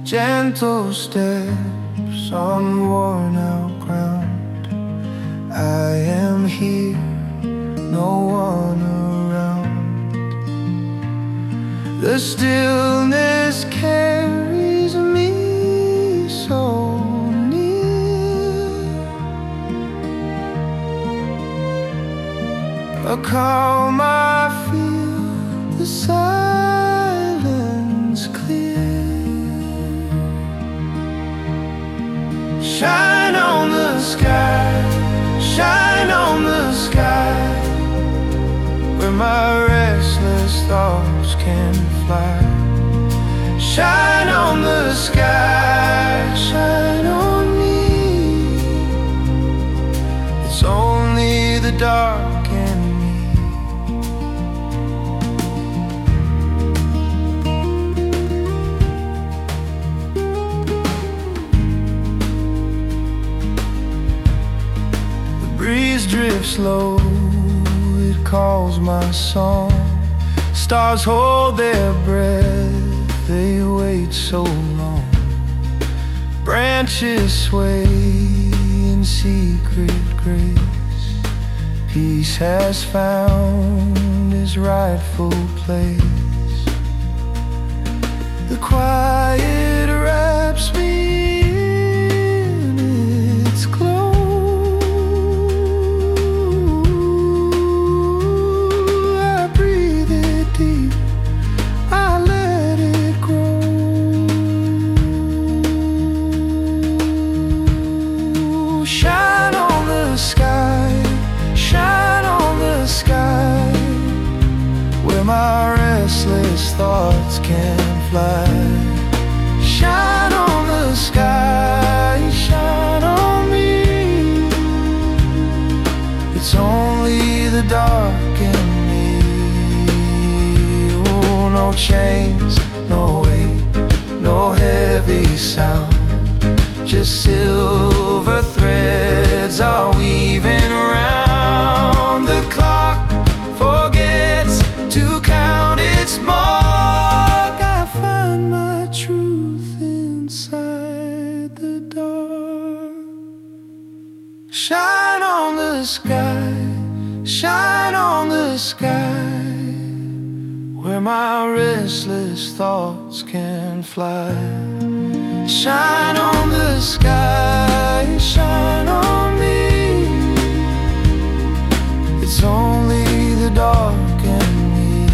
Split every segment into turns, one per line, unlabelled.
Gentle steps on worn-out ground. I am here, no one around. The stillness carries me so near. A calm I feel, the silence clear. Shine on the sky, shine on the sky, where my restless thoughts can fly. Shine on the sky, shine on me. It's only the dark and me. The breeze drifts low, it calls my song. Stars hold their breath, they wait so long. Branches sway in secret grace. Peace has found its rightful place. The quiet wraps me in its glow. I breathe it deep, I let it grow. Shine on the sky, shine on the sky, where my restless thoughts can fly. Shine on the sky, shine on me. It's only the dark in me. Oh, no chains, no weight, no heavy sound. Just silver threads are weaving around. The clock forgets to count its mark. I find my truth inside the dark. Shine on the sky, shine on the sky, where my restless thoughts can fly. Shine on the sky, shine on me. It's only the dark and me.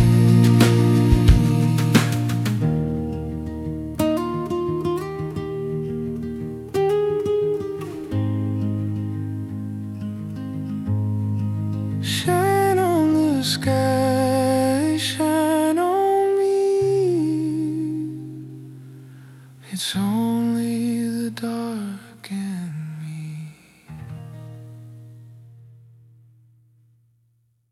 Shine on the sky, shine on me. It's only